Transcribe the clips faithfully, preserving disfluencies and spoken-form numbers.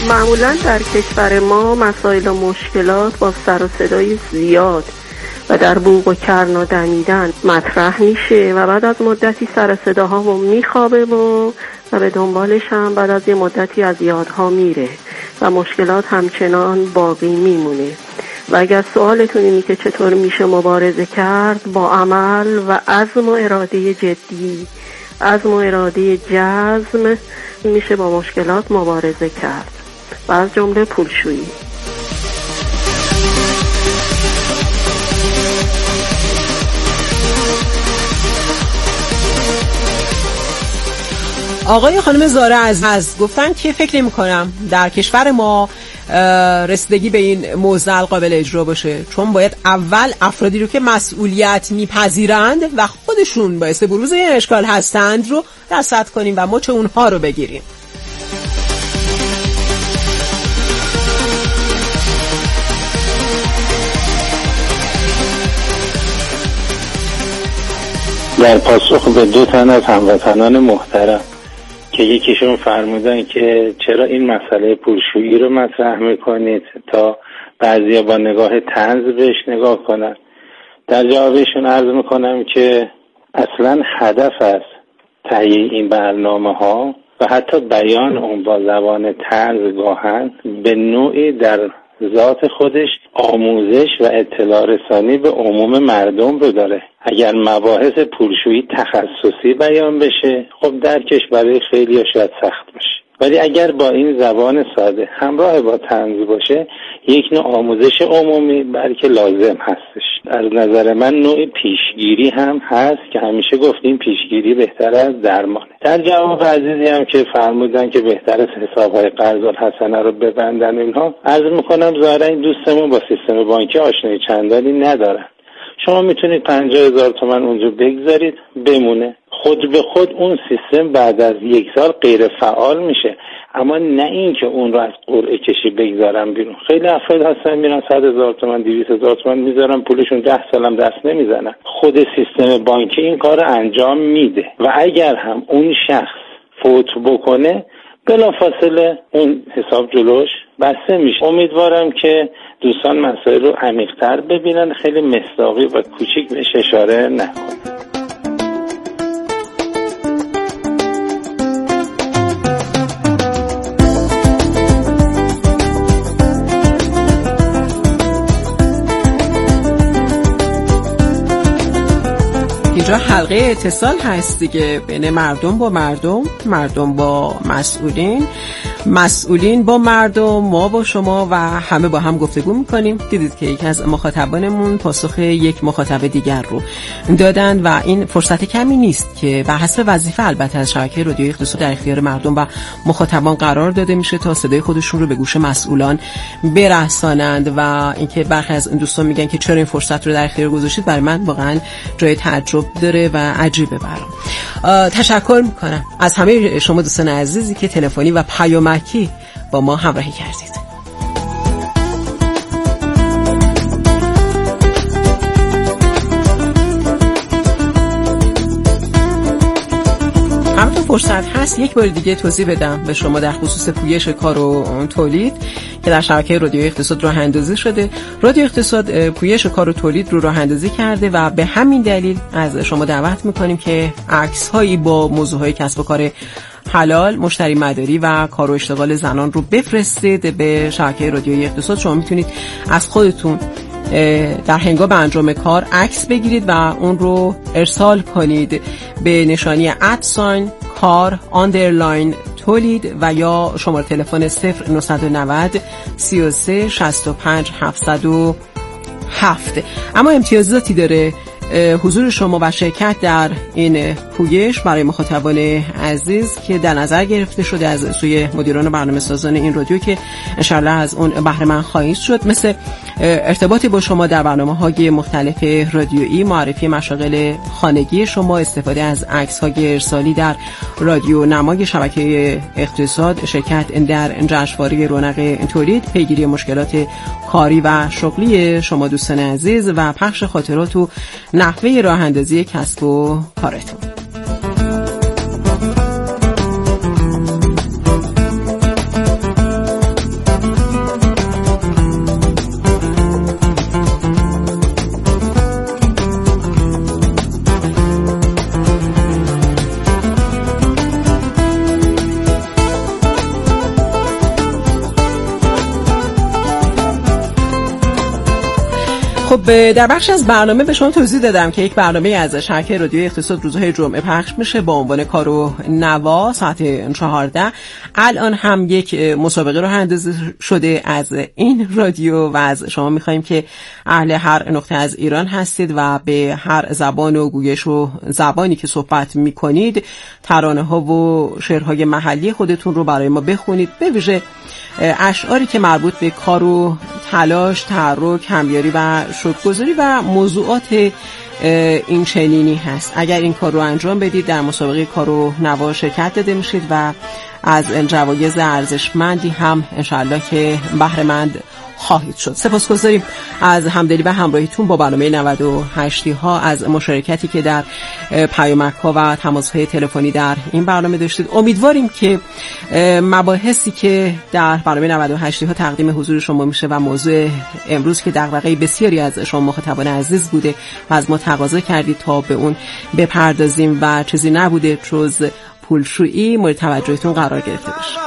معمولا در کشور ما مسائل و مشکلات با سر و صدای زیاد و در بوق و کرن و دمیدن مطرح میشه و بعد از مدتی سر صداها و میخوابه و و به دنبالش هم بعد از یه مدتی از یادها میره و مشکلات همچنان باقی میمونه. و اگر سوالتون اینه که چطور میشه مبارزه کرد، با عمل و عزم و اراده جدی، عزم و اراده جزم میشه با مشکلات مبارزه کرد و از جمله پولشویی. آقای خانم زاره عزیز گفتن که فکر نمی کنم در کشور ما رسیدگی به این موضوع قابل اجرا باشه، چون باید اول افرادی رو که مسئولیت میپذیرند و خودشون باعث بروز این اشکال هستند رو رصد کنیم و مچ اونها رو بگیریم. در پاسخ به دو تن از هموطنان محترم که یکیشون فرمودن که چرا این مسئله پولشویی رو مطرح میکنید تا بعضیا با نگاه طنز بهش نگاه کنن، در جوابشون عرض میکنم که اصلا هدف از تهیه این برنامه ها و حتی بیان اون با زبان طنز گاهن به نوعی در ذات خودش آموزش و اطلاع رسانی به عموم مردم رو داره. اگر مباحث پولشویی تخصصی بیان بشه خب درکش برای خیلی شاید سخت باشه، ولی اگر با این زبان ساده همراه با طنز باشه یک نوع آموزش عمومی بلکه لازم هستش. از نظر من نوع پیشگیری هم هست که همیشه گفتیم پیشگیری بهتر از درمانه. در جواب عزیزی هم که فرمودن که بهتر است حسابهای قرض الحسنه رو ببندن، اینها عرض میکنم ظاهرا این دوستمون با سیستم بانکی آشنایی چندانی ندارن. شما میتونید پنجاه هزار تومان اونجا بگذارید بمونه، خود به خود اون سیستم بعد از یک سال غیر فعال میشه، اما نه این که اون رو از قرعه کشی بگذارن بیرون. خیلی افراد هستن میرن صد هزار تومان دویست هزار تومان میذارن پولشون ده سالم دست نمیزنن. خود سیستم بانکی این کار رو انجام میده و اگر هم اون شخص فوت بکنه بلافاصله اون حساب جلوش بسته میشه. امیدوارم که دوستان مسائل رو عمیق‌تر ببینن، خیلی مصداقی و کوچیک بهش اشاره نکنن. اینجا حلقه اتصال هست دیگه بین مردم با مردم، مردم با مسئولین، مسئولین با مردم، ما با شما و همه با هم گفتگو میکنیم. دیدید که یکی از مخاطبانمون پاسخ یک مخاطب دیگر رو دادن و این فرصت کمی نیست که بر حسب وظیفه البته از شبکه رادیو اقتصاد در اختیار مردم و مخاطبان قرار داده میشه تا صدای خودشون رو به گوش مسئولان برسانند و اینکه برخی از دوستان میگن که چرا این فرصت رو در اختیار گذاشتید، برای من واقعا جای تعجب داره و عجیبه برام. تشکر میکنم از همه شما دوستان عزیزی که تلفنی و پیامکی با ما همراهی کردید. همون فرصت هست یک بار دیگه توضیح بدم به شما در خصوص پویش کار و تولید که در شبکه رادیو اقتصاد راه اندازی شده. رادیو اقتصاد پویش کار و تولید رو راه اندازی کرده و به همین دلیل از شما دعوت میکنیم که عکس هایی با موضوع های کسب و کار حلال، مشتری مداری و کار و اشتغال زنان رو بفرستید به شبکه رادیوی اقتصاد. شما میتونید از خودتون در هنگام انجام کار عکس بگیرید و اون رو ارسال کنید به نشانی ادساین کار آندرلاین تولید و یا شماره تلفن صفر نهصد و نود سی و سه شصت و پنج هفتصد و هفت. اما امتیازاتی داره حضور شما و شرکت در این پویش برای مخاطبان عزیز که در نظر گرفته شده از سوی مدیران و برنامه‌سازان این رادیو که انشالله از اون بهره مند خواهید شد، مثل ارتباط با شما در برنامه‌های مختلف رادیویی، معرفی مشاغل خانگی شما، استفاده از عکس‌های ارسالی در رادیو نمای شبکه اقتصاد، شرکت در جشنواره رونق تولید، پیگیری مشکلات کاری و شغلی شما دوستان عزیز و پخش خاطرات و نحوه راه اندازی کسب و کارتون. خب در بخش از برنامه به شما توضیح دادم که یک برنامه از شبکه رادیو اقتصاد روزهای جمعه پخش میشه با عنوان کار و نوا ساعت چهارده. الان هم یک مسابقه رو اندازه شده از این رادیو و از شما میخوایم که اهل هر نقطه از ایران هستید و به هر زبان و گویش و زبانی که صحبت میکنید ترانه ها و شعرهای محلی خودتون رو برای ما بخونید، به ویژه اشعاری که مربوط به کار و تلاش، تحرک، همیاری و شکرگزاری و موضوعات این چنینی هست. اگر این کار رو انجام بدید در مسابقه کار و نوا شرکت داده میشید و از جوایز ارزشمندی هم انشاءالله که بهره مند خواهید شد. سپاسگزاریم از همدلی و همراهیتون با برنامه نود و هشت ها، از مشارکتی که در پیامک ها و تماس های تلفنی در این برنامه داشتید. امیدواریم که مباحثی که در برنامه نود و هشت ها تقدیم حضور شما میشه و موضوع امروز که دغدغه بسیاری از شما مخاطبان عزیز بوده و از ما تقاضا کردید تا به اون بپردازیم و چیزی نبوده جز پولشویی مورد توجهتون قرار گرفته باشه.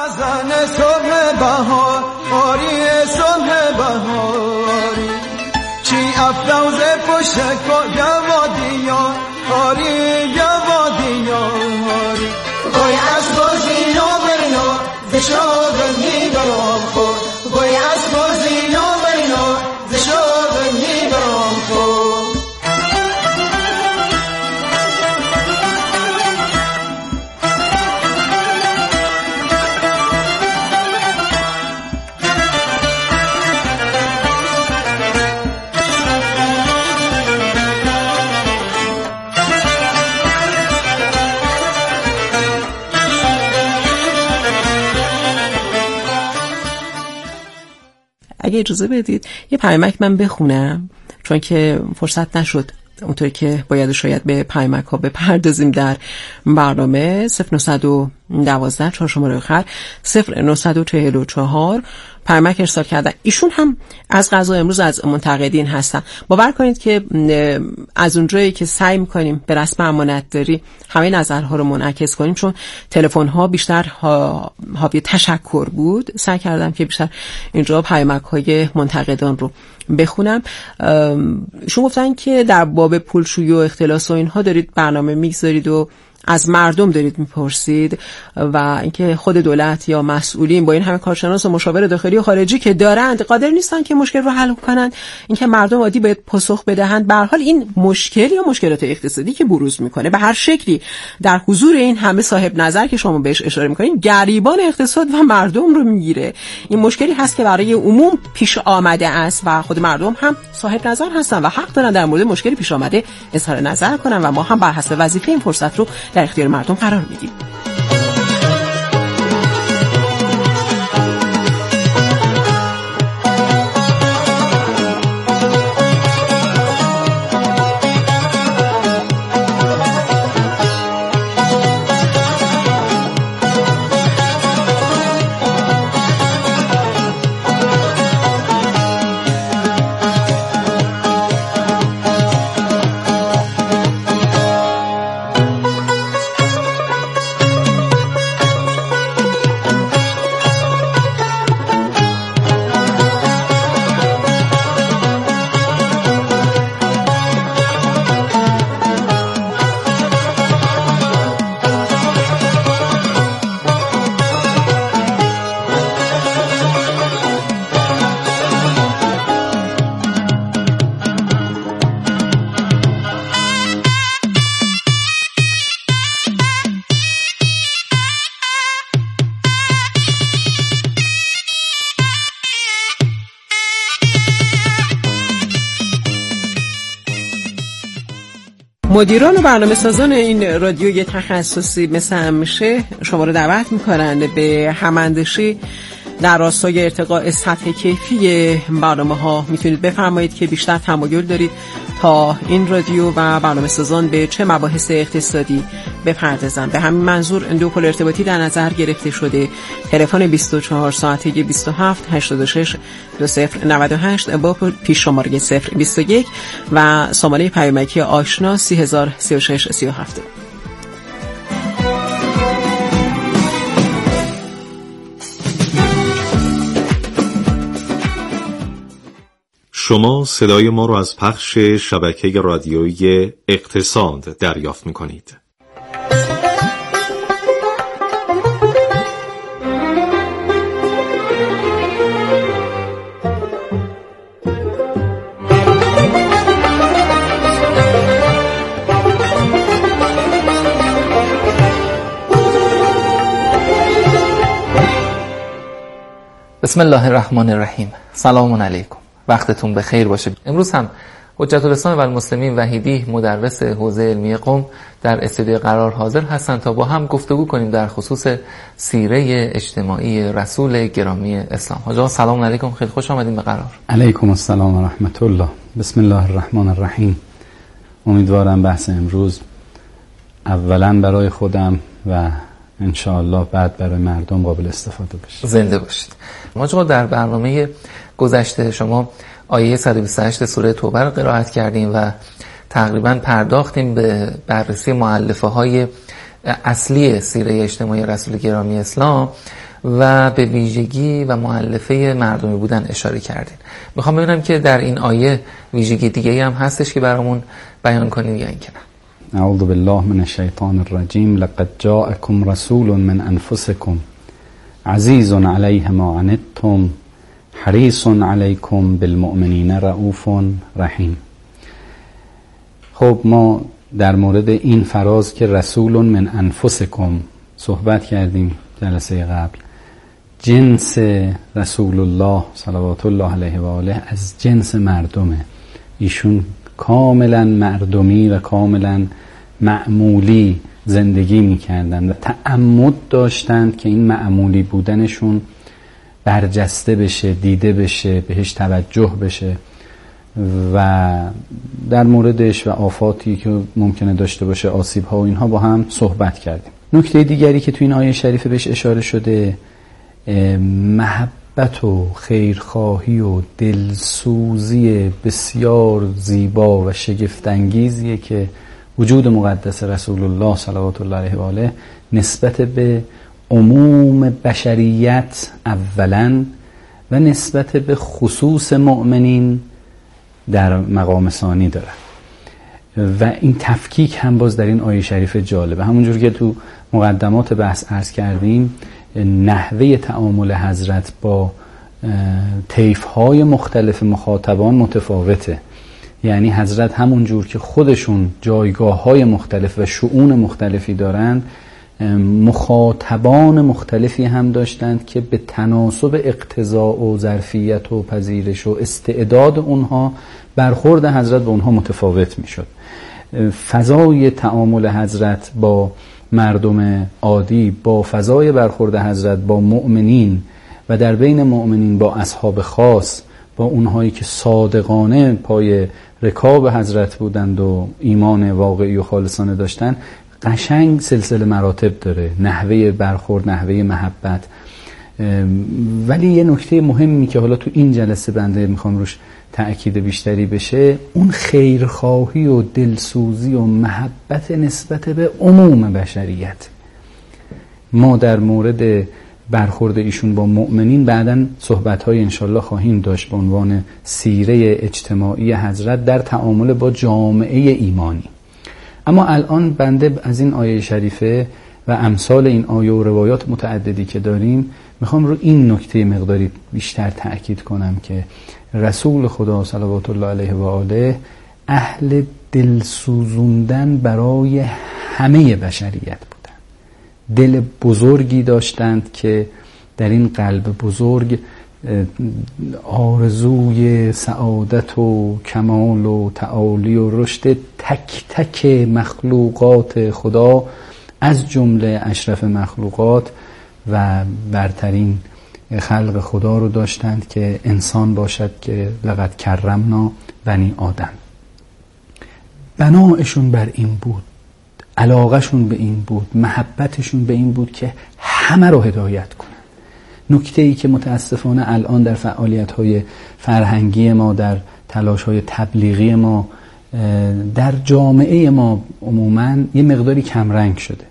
چی افروز پشت گوادیان آری گوادیان گوی از بازی نو برنو زشاد میبرم خود گوی از بازی نو برنو زشاد میبرم خود. اگه اجازه بدید یه پیامک من بخونم، چون که فرصت نشد اونطوری که باید شاید به پیامک ها بپردازیم در برنامه. صفر نه یک دو چهار شماره آخر صفر نه چهار چهار پیامک ارسال کردن. ایشون هم از قضا امروز از منتقدین هستن. باور کنید که از اونجایی که سعی میکنیم به رسم امانتداری همه نظرها رو منعکس کنیم، چون تلفن ها بیشتر حاوی تشکر بود، سعی کردم که بیشتر اینجا پیامک های منتقدان رو بخونم. ایشون گفتن که در باب پولشویی و اختلاس و اینها دارید برنامه میگذارید و از مردم دارید میپرسید و اینکه خود دولت یا مسئولین با این همه کارشناس و مشاور داخلی و خارجی که دارند قادر نیستن که مشکل رو حل کنند، اینکه مردم عادی باید پاسخ بدهند. به هر حال این مشکل یا مشکلات اقتصادی که بروز میکنه به هر شکلی در حضور این همه صاحب نظر که شما بهش اشاره میکنین گریبان اقتصاد و مردم رو میگیره. این مشکلی هست که برای عموم پیش آمده است و خود مردم هم صاحب نظر هستن و حق دارن در مورد مشکلی پیش آمده اظهار نظر کنن و ما هم بر حسب وظیفه این فرصت رو در اختیار مردم قرار میدیم. مدیران و برنامه سازان این رادیوی تخصصی مثل همیشه شما رو دعوت میکنن به هماندشی در راستای ارتقاء سطح کیفی برنامه ها. میتونید بفرمایید که بیشتر تمایل دارید تا این رادیو و برنامه سازان به چه مباحث اقتصادی بپردازن. به همین منظور دو پل ارتباطی در نظر گرفته شده: تلفن بیست و چهار ساعته بیست و هفت هشتاد و شش دو صفر نود و هشت با پیش شماره صفر بیست و یک و سامانه پیامکی آشنا سی هزار سی و شش سی و هفت. شما صدای ما را از پخش شبکه رادیویی اقتصاد دریافت می‌کنید. بسم الله الرحمن الرحیم. سلام علیکم، وقتتون بخیر باشه. امروز هم حجت الاسلام و المسلمین وحیدی مدرس حوزه علمی قم در استودیو قرار حاضر هستند تا با هم گفتگو کنیم در خصوص سیره اجتماعی رسول گرامی اسلام. حاج سلام علیکم، خیلی خوش آمدین به قرار. علیکم السلام و رحمت الله. بسم الله الرحمن الرحیم. امیدوارم بحث امروز اولا برای خودم و انشاءالله بعد برای مردم قابل استفاده بشه. زنده باشید. ما در برنامه گذشته شما آیه صد و بیست و هشت سوره توبه رو قرائت کردیم و تقریبا پرداختیم به بررسی مؤلفه های اصلی سیره اجتماعی رسول گرامی اسلام و به ویژگی و مؤلفه مردمی بودن اشاره کردیم. میخوام ببینم که در این آیه ویژگی دیگه‌ای هم هستش که برامون بیان کنید یا اینکه نه. اعوذ بالله من الشیطان الرجیم. لقد جاءکم رسول من انفسکم عزیز علیه ما عنتم حریص علیکم بالمؤمنین رؤوف رحیم. خب ما در مورد این فراز که رسول من انفسکم صحبت کردیم جلسه قبل. جنس رسول الله صلوات الله علیه و آله از جنس مردمه. ایشون کاملا مردمی و کاملا معمولی زندگی میکردن و تعمد داشتند که این معمولی بودنشون برجسته بشه، دیده بشه، بهش توجه بشه و در موردش و آفاتی که ممکنه داشته باشه، آسیب ها و اینها با هم صحبت کردیم. نکته دیگری که تو این آیه شریفه بهش اشاره شده محبت و خیرخواهی و دلسوزی بسیار زیبا و شگفت‌انگیزیه که وجود مقدس رسول الله صلوات الله علیه و آله نسبت به عموم بشریت اولا و نسبت به خصوص مؤمنین در مقام ثانی داره و این تفکیک هم باز در این آیه شریف جالبه. همونجور که تو مقدمات بحث عرض کردیم نحوه تعامل حضرت با طیف‌های مختلف مخاطبان متفاوته. یعنی حضرت همونجور که خودشون جایگاه‌های مختلف و شؤون مختلفی دارند، مخاطبان مختلفی هم داشتند که به تناسب اقتضاء و ظرفیت و پذیرش و استعداد اونها برخورد حضرت به اونها متفاوت میشد. فضای تعامل حضرت با مردم عادی با فضای برخورد حضرت با مؤمنین و در بین مؤمنین با اصحاب خاص، با اونهایی که صادقانه پای رکاب حضرت بودند و ایمان واقعی و خالصانه داشتن، قشنگ سلسله مراتب داره، نحوه برخورد، نحوه محبت. ولی یه نکته مهمی که حالا تو این جلسه بنده میخوام روش تأکید بیشتری بشه، اون خیرخواهی و دلسوزی و محبت نسبت به عموم بشریت. ما در مورد برخورد ایشون با مؤمنین بعداً صحبت‌های انشالله خواهیم داشت به عنوان سیره اجتماعی حضرت در تعامل با جامعه ایمانی. اما الان بنده از این آیه شریفه و امثال این آیه و روایات متعددی که داریم میخوام رو این نکته مقداری بیشتر تأکید کنم که رسول خدا صلوات الله علیه و آله اهل دلسوزوندن برای همه بشریت بودن. دل بزرگی داشتند که در این قلب بزرگ آرزوی سعادت و کمال و تعالی و رشد تک تک مخلوقات خدا از جمله اشرف مخلوقات و برترین خلق خدا رو داشتند که انسان باشد که لقد کرمنا بنی آدم. بنایشون بر این بود، علاقهشون به این بود، محبتشون به این بود که همه رو هدایت کنن. نکته ای که متاسفانه الان در فعالیت‌های فرهنگی ما، در تلاش‌های تبلیغی ما، در جامعه ما عموماً یه مقداری کمرنگ شده.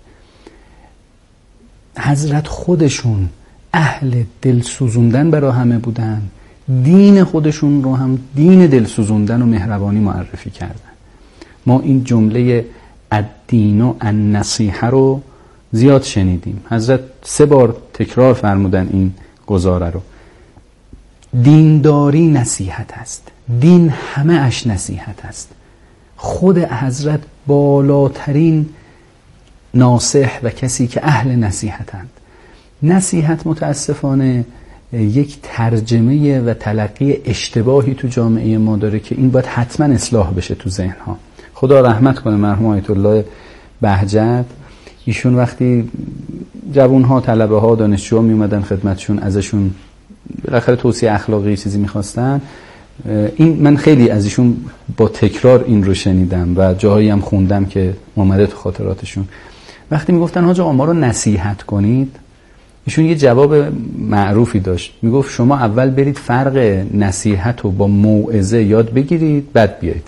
حضرت خودشون اهل دل سوزوندن برای همه بودن، دین خودشون رو هم دین دلسوزوندن و مهربانی معرفی کردن. ما این جمله الدین و النصیحه رو زیاد شنیدیم. حضرت سه بار تکرار فرمودن این گزاره رو. دینداری نصیحت است، دین همه اش نصیحت است. خود حضرت بالاترین ناصح و کسی که اهل نصیحتند. نصیحت متاسفانه یک ترجمه و تلقی اشتباهی تو جامعه ما داره که این باید حتما اصلاح بشه تو ذهنها. خدا رحمت کنه مرحوم آیت الله بهجت. ایشون وقتی جوانها، طلبه ها، دانشجوها می اومدن خدمتشون، ازشون بالاخره توصیه اخلاقی چیزی میخواستن، این من خیلی از ایشون با تکرار این رو شنیدم و جاهایی هم خوندم که اومده تو خاطراتشون. وقتی میگفتن حاج آقا ما رو نصیحت کنید، ایشون یه جواب معروفی داشت، میگفت شما اول برید فرق نصیحت رو با موعظه یاد بگیرید بعد بیایید.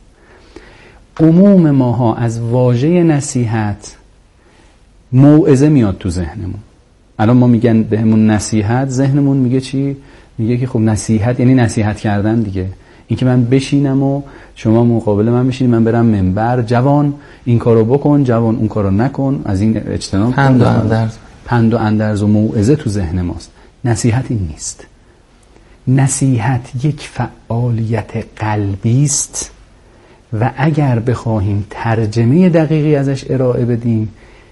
عموم ماها از واژه نصیحت موعظه میاد تو ذهنمون. الان ما میگن بهمون نصیحت، ذهنمون میگه چی؟ میگه که خب نصیحت یعنی نصیحت کردن دیگه. این که من بشینم و شما مقابل من بشینید، من برم منبر، جوان این کارو بکن، جوان اون کارو نکن، از این اجتناب کن، پند و اندرز پند و اندرز و موعظه تو ذهن ماست. نصیحت این نیست. نصیحت یک فعالیت قلبی است و اگر بخواهیم ترجمه دقیقی ازش ارائه بدیم،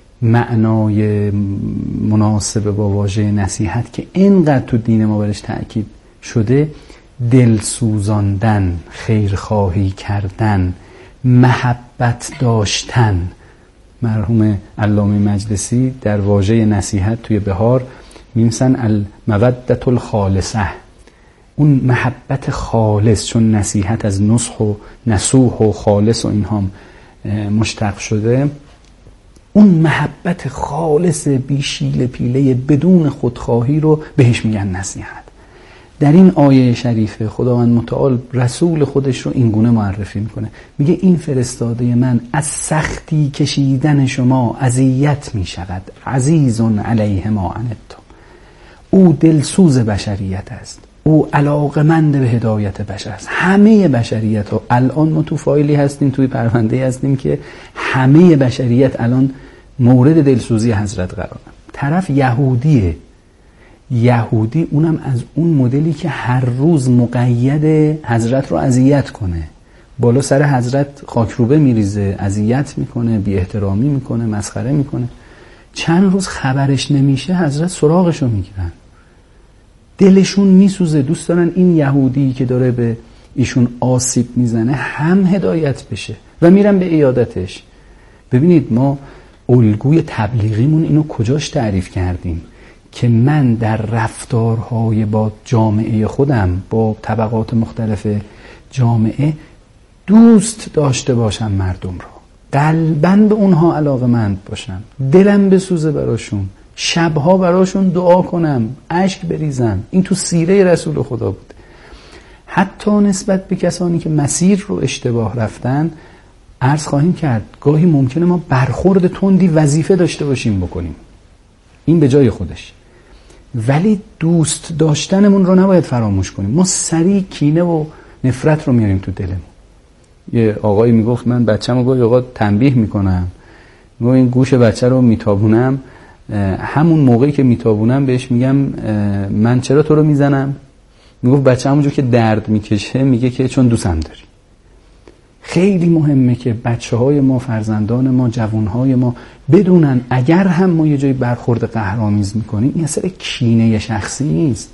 معنای مناسب با واژه نصیحت که اینقدر تو دین ما برش تأکید شده، دل سوزاندن، خیرخواهی کردن، محبت داشتن. مرحوم علامه مجلسی در واژه نصیحت توی بهار می‌نویسن المودة الخالصه، اون محبت خالص، چون نصیحت از نصح و نصوح و خالص و اینها مشتق شده، اون محبت خالص بی شیل پیله بدون خودخواهی رو بهش میگن نصیحت. در این آیه شریفه خداوند متعال رسول خودش رو این گونه معرفی میکنه، میگه این فرستاده من از سختی کشیدن شما اذیت میشود، عزیز علیه ما عنتم. او دلسوز بشریت است، او علاقمند به هدایت بشر است. همه بشریت ها الان ما تو فایلی هستیم، توی پرونده هستیم که همه بشریت الان مورد دلسوزی حضرت قراره. طرف یهودیه، یهودی اونم از اون مدلی که هر روز مقید حضرت رو اذیت کنه، بالا سر حضرت خاکروبه میریزه، اذیت میکنه، بی احترامی میکنه، مسخره میکنه. چند روز خبرش نمیشه حضرت سراغش رو میگیرن، دلشون میسوزه، دوست دارن این یهودی که داره به ایشون آسیب میزنه هم هدایت بشه و میرن به عیادتش. ببینید ما الگوی تبلیغیمون اینو کجاش تعریف کردیم که من در رفتارهای با جامعه خودم، با طبقات مختلف جامعه دوست داشته باشم مردم رو، قلباً به اونها علاقه‌مند باشم، دلم بسوزه براشون، شبها براشون دعا کنم، اشک بریزم. این تو سیره رسول خدا بود. حتی نسبت به کسانی که مسیر رو اشتباه رفتن عرض خواهیم کرد گاهی ممکنه ما برخورد تندی وظیفه داشته باشیم بکنیم، این به جای خودش، ولی دوست داشتنمون رو نباید فراموش کنیم. ما سریع کینه و نفرت رو میاریم تو دلمون. یه آقایی میگفت من بچه‌مو گاهی اوقات تنبیه میکنم، میگم این گوش بچه رو میتابونم، همون موقعی که میتابونم بهش میگم من چرا تو رو میزنم؟ میگفت بچه همونجور که درد میکشه میگه که چون دوستم داری. خیلی مهمه که بچه های ما، فرزندان ما، جوانهای ما بدونن اگر هم ما یه جایی برخورد قهرآمیز میکنیم این اصلا کینه شخصی نیست.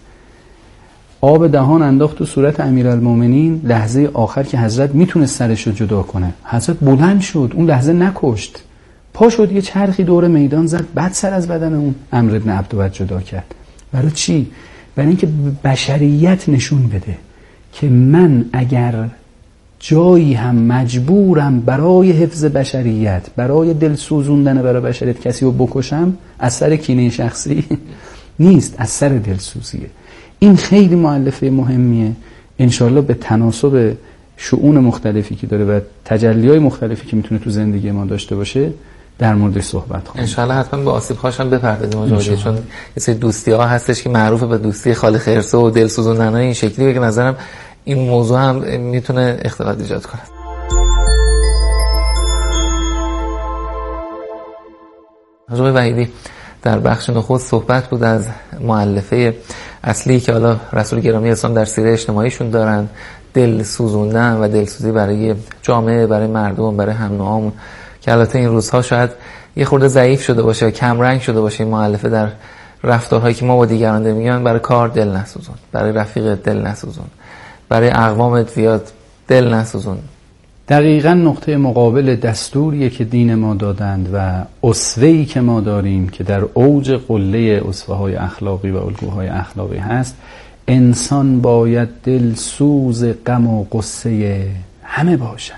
آب دهان انداخت تو صورت امیرالمومنین لحظه آخر که حضرت میتونه سرش رو جدا کنه، حضرت بلند شد، اون لحظه نکشت، پا شد یه چرخی دور میدان زد، بعد سر از بدن اون عمرو بن عبدود جدا کرد. برای چی؟ برای اینکه بشریت نشون بده که من اگر جایی هم مجبورم برای حفظ بشریت، برای دل سوزوندن برای بشریت کسی رو بکشم، از سر کینه شخصی نیست، از سر دلسوزیه. این خیلی مؤلفه مهمیه. انشالله به تناسب شؤون مختلفی که داره و تجلیای مختلفی که میتونه تو زندگی ما داشته باشه در موردش صحبت خواهیم. انشالله حتما به آسیب هاشم بپردازیم آقای، چون یه سری دوستی ها هستش که معروفه به دوستی خالی خرسه و دلسوزوندن این شکلی، که نظرم این موضوع هم میتونه اختلاط ایجاد کنه. حضرت وحیدی در بخش نخست صحبت بود از مؤلفه اصلی که حالا رسول گرامی اسلام در سیره اجتماعیشون دارن، دل سوزوندن و دلسوزی برای جامعه، برای مردم، برای هم نوعامون، که البته این روزها شاید یه خورده ضعیف شده باشه و کم رنگ شده باشه این مؤلفه در رفتارهایی که ما با دیگران داریم. میگن برای کار دل نسوزون، برای رفیق دل نسوزون، برای اقوامت زیاد دل نسوزون. دقیقاً نقطه مقابل دستوریه که دین ما دادند و اسوه‌ای که ما داریم که در اوج قله اسوه‌های اخلاقی و الگوهای اخلاقی هست. انسان باید دلسوز غم و قصه همه باشد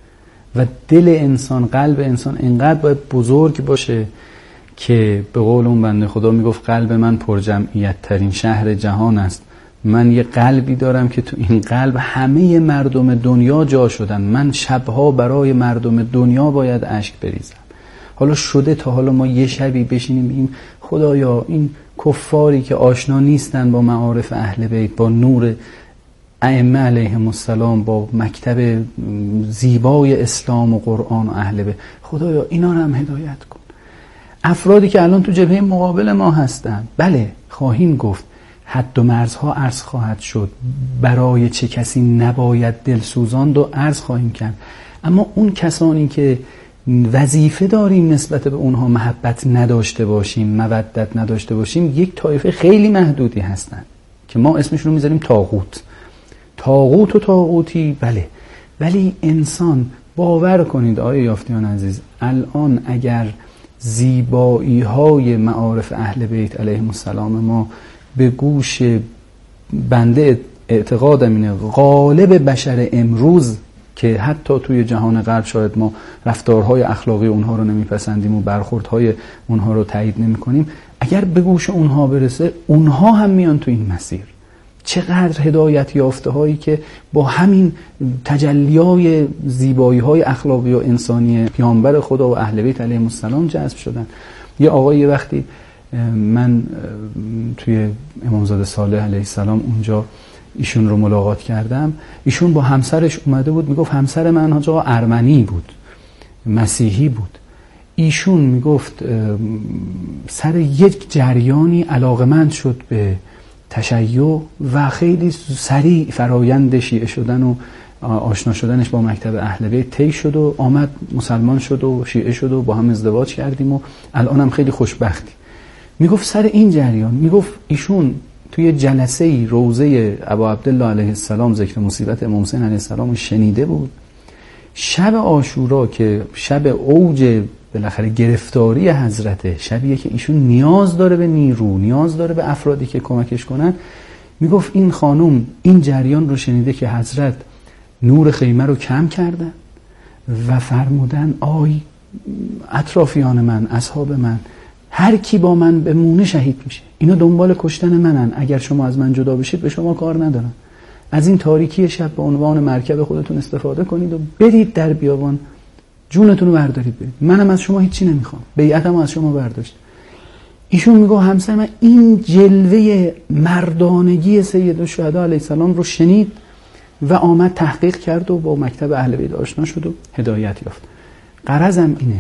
و دل انسان، قلب انسان اینقدر باید بزرگ باشه که به قول اون بنده خدا میگفت قلب من پر جمعیت ترین شهر جهان است. من یه قلبی دارم که تو این قلب همه مردم دنیا جا شدن. من شبها برای مردم دنیا باید اشک بریزم. حالا شده تا حالا ما یه شبی بشینیم این خدایا این کفاری که آشنا نیستن با معارف اهل بیت، با نور ائمه علیهم السلام، با مکتب زیبای اسلام و قرآن و اهل بیت، خدایا اینا رو هم هدایت کن. افرادی که الان تو جبهه مقابل ما هستن، بله خواهیم گفت حد و مرزها عرض خواهد شد، برای چه کسی نباید دل سوزاند و عرض خواهیم کرد، اما اون کسانی که وظیفه داریم نسبت به اونها محبت نداشته باشیم، مودت نداشته باشیم، یک طایفه خیلی محدودی هستن که ما اسمشون رو میذاریم طاغوت. طاغوت و طاغوتی بله، ولی انسان باور کنید آقای یافتیان عزیز، الان اگر زیبایی های معارف اهل بیت علیهم السلام ما به گوش بنده اعتقادم اینه غالب بشر امروز که حتی توی جهان غرب شاید ما رفتارهای اخلاقی اونها رو نمیپسندیم و برخوردهای اونها رو تایید نمی‌کنیم، اگر به گوش اونها برسه اونها هم میان تو این مسیر. چقدر هدایت یافته هایی که با همین تجلیای زیبایی های اخلاقی و انسانی پیامبر خدا و اهل بیت علیهم السلام جذب شدن. یه آقای یه وقتی من توی امامزاده صالح علیه السلام اونجا ایشون رو ملاقات کردم، ایشون با همسرش اومده بود، میگفت همسر من حاج آقا ارمنی بود، مسیحی بود. ایشون میگفت سر یک جریانی علاقمند شد به تشیع و خیلی سریع فرایند شیعه شدن و آشنا شدنش با مکتب اهل بیت طی شد و آمد مسلمان شد و شیعه شد و با هم ازدواج کردیم و الان هم خیلی خوشبختی. میگفت سر این جریان، میگفت ایشون توی جلسه روضه ابا عبدالله علیه السلام ذکر مصیبت امام حسین علیه السلام شنیده بود. شب عاشورا که شب اوج بالاخره گرفتاری حضرت، شبیه که ایشون نیاز داره به نیرو، نیاز داره به افرادی که کمکش کنن. میگفت این خانم این جریان رو شنیده که حضرت نور خیمه رو کم کردن و فرمودن آی اطرافیان من، اصحاب من، هر کی با من بمونه شهید میشه، اینا دنبال کشتن منن، اگر شما از من جدا بشید به شما کار ندارن، از این تاریکی شب به عنوان مرکب خودتون استفاده کنید و برید در بیابان جونتون رو بردارید برید، منم از شما هیچی نمیخوام، بیعتمو از شما برداشت. ایشون میگه همسر من این جلوه مردانگی سید الشهدا علیه السلام رو شنید و آمد تحقیق کرد و با مکتب اهل بیت آشنا شد و هدایت یافت. غرضم اینه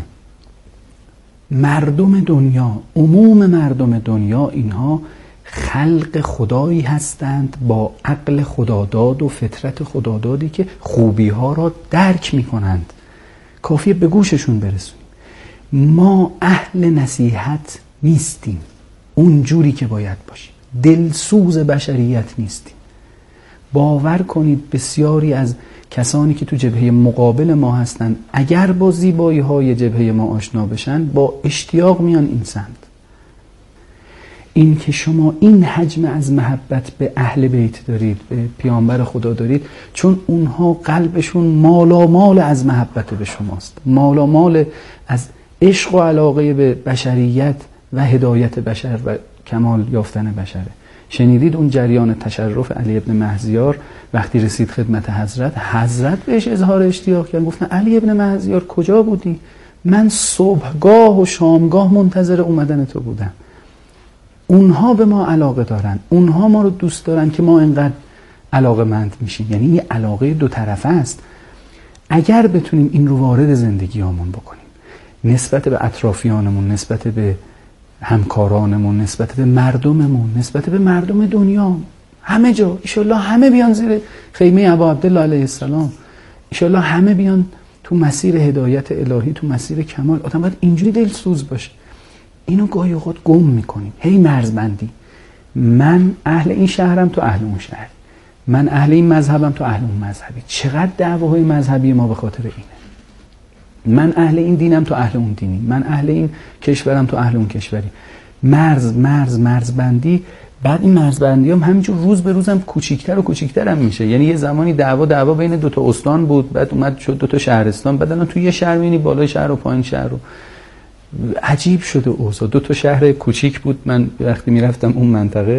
مردم دنیا، عموم مردم دنیا، اینها خلق خدایی هستند با عقل خداداد و فطرت خدادادی که خوبی ها را درک می کنند، کافیه به گوششون برسونیم. ما اهل نصیحت نیستیم اون جوری که باید باشیم، دلسوز بشریت نیستیم. باور کنید بسیاری از کسانی که تو جبهه مقابل ما هستند اگر با زیبایی های جبهه ما آشنا بشن با اشتیاق میان این سمت. این که شما این حجم از محبت به اهل بیت دارید، به پیامبر خدا دارید، چون اونها قلبشون مالامال از محبت به شماست، مالامال از عشق و علاقه به بشریت و هدایت بشر و کمال یافتن بشره. شنیدید اون جریان تشرف علی ابن مهزیار وقتی رسید خدمت حضرت، حضرت بهش اظهار اشتیاق کرد، گفتن علی ابن مهزیار کجا بودی؟ من صبحگاه و شامگاه منتظر اومدن تو بودم. اونها به ما علاقه دارن، اونها ما رو دوست دارن که ما اینقدر علاقه مند میشیم. یعنی یه علاقه دو طرفه است. اگر بتونیم این رو وارد زندگیامون بکنیم، نسبت به اطرافیانمون، نسبت به همکارانمون، نسبت به مردممون، نسبت به مردم دنیا، همه جا ایشالله همه بیان زیر خیمه ابا عبدالله علیه السلام، ایشالله همه بیان تو مسیر هدایت الهی، تو مسیر کمال. آدم باید اینجوری دلسوز باشه. اینو گاهی اوقات گم میکنیم، هی مرزبندی. من اهل این شهرم تو اهل اون شهر، من اهل این مذهبم تو اهل اون مذهبی. چقدر دعواهای مذهبی ما به خاطر اینه. من اهل این دینم تو اهل اون دینی، من اهل این کشورم تو اهل اون کشوری. مرز مرز مرزبندی. بعد این مرزبندی هم همینجور روز به روزم کوچیکتر و کوچیکتر هم میشه. یعنی یه زمانی دعوا دعوا بین دو تا استان بود، بعد اومد شد دو تا شهرستان، بعد الان تو یه شهر میبینی بالای شهر و پایین شهر رو. عجیب شده اوضاع. دو تا شهر کوچیک بود، من وقتی میرفتم اون منطقه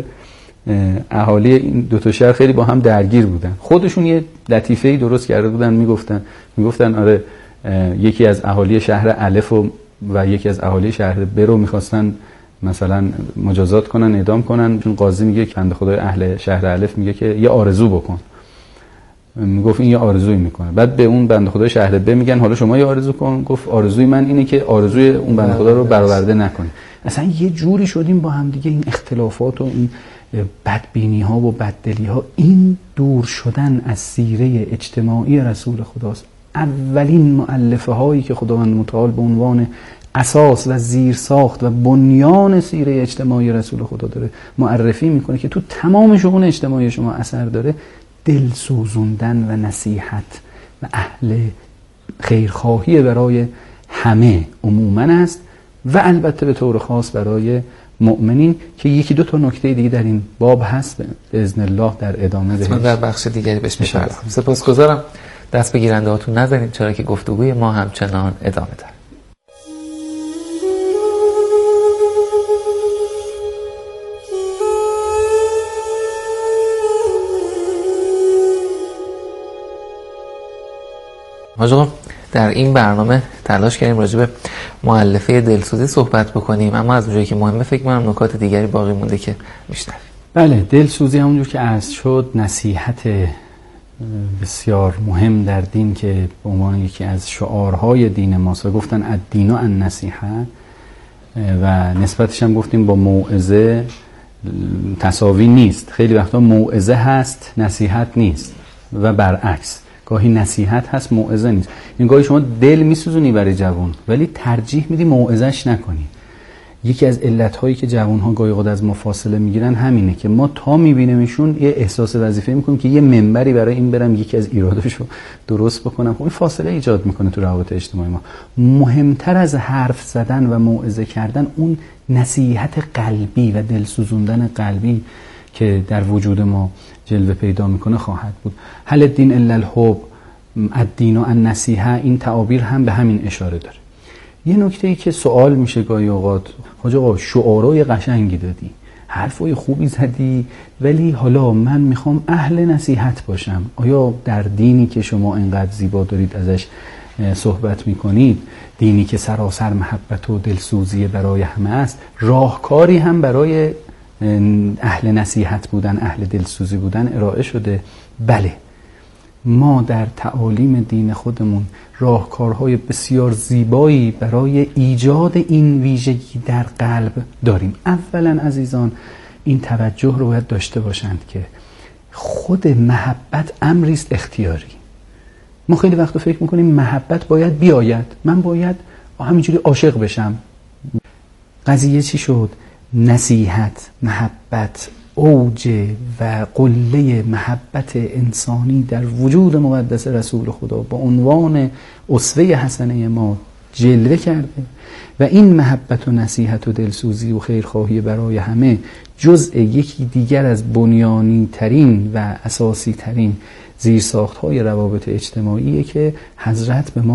اهالی این دو تا شهر خیلی با هم درگیر بودن. خودشون یه لطیفه‌ای درست کرده بودن، میگفتن میگفتن آره یکی از اهالی شهر الف و, و یکی از اهالی شهر ب رو میخواستن مثلا مجازات کنن، اعدام کنن، چون قاضی میگه که بنده خدای اهل شهر الف میگه که یه آرزو بکن. میگفت این یه آرزویی میکنه. بعد به اون بنده خدای شهر ب میگن حالا شما یه آرزو کن. گفت آرزوی من اینه که آرزوی اون بنده خدا رو برآورده نکنی. اصلا یه جوری شدیم با هم دیگه. این اختلافات و این بدبینی ها و بددلی ها، این دور شدن از سیره اجتماعی رسول خداست. اولین مؤلفه هایی که خداوند متعال به عنوان اساس و زیرساخت و بنیان سیره اجتماعی رسول خدا داره معرفی میکنه که تو تمام شؤون اجتماعی شما اثر داره، دل سوزوندن و نصیحت و اهل خیرخواهی برای همه عموما است و البته به طور خاص برای مؤمنین، که یکی دو تا نکته دیگه در این باب هست به اذن الله در ادامه بهش در بخش دیگری بهش می‌پردازیم. سپاسگزارم. دست به گیرنده هاتون نزنید، چرا که گفتگوی ما همچنان ادامه داره. حاجی در این برنامه تلاش کردیم راجع به مؤلفه دلسوزی صحبت بکنیم، اما از اونجایی که مهمه فکر کنم نکات دیگری باقی مونده که میشنویم. بله، دلسوزی همونجور که عرض شد نصیحت بسیار مهم در دین که به عنوان یکی از شعارهای دین ماست و گفتن الدین النصیحه و نسبتش هم گفتیم با موعظه تساوی نیست. خیلی وقتا موعظه هست نصیحت نیست و برعکس. گاهی نصیحت هست موعظه نیست. این گاهی شما دل میسوزونی برای جوان ولی ترجیح میدی موعظه‌اش نکنی. یکی از علت‌هایی که جوان‌ها گاهی اوقات از ما فاصله میگیرن همینه که ما تا میبینیمشون یه احساس وظیفه میکنیم که یه منبری برای این برم یکی از ایراداشو درست بکنم. خب این فاصله ایجاد میکنه تو روابط اجتماعی ما. مهمتر از حرف زدن و موعظه کردن اون نصیحت قلبی و دلسوزوندن قلبی که در وجود ما جلوه پیدا میکنه خواهد بود. هل الدین الا الحب، الدین النصیحه، این تعابیر هم به همین اشاره داره. یه نکته ای که سوال میشه گاهی اوقات، حاج آقا شعارای قشنگی دادی، حرفای خوبی زدی، ولی حالا من میخوام اهل نصیحت باشم. آیا در دینی که شما اینقدر زیبا دارید ازش صحبت میکنید، دینی که سراسر محبت و دلسوزی برای همه است، راهکاری هم برای اهل نصیحت بودن، اهل دلسوزی بودن ارائه شده؟ بله، ما در تعالیم دین خودمون راهکارهای بسیار زیبایی برای ایجاد این ویژگی در قلب داریم. اولا عزیزان این توجه رو باید داشته باشند که خود محبت امری است اختیاری. ما خیلی وقت فکر میکنیم محبت باید بیاید، من باید همینجوری عاشق بشم. قضیه چی شد؟ نصیحت، محبت، اوج و قله محبت انسانی در وجود مقدس رسول خدا با عنوان اسوه حسنه ما جلوه کرده و این محبت و نصیحت و دلسوزی و خیرخواهی برای همه جزء یکی دیگر از بنیانی ترین و اساسی ترین زیرساخت های روابط اجتماعیه که حضرت به ما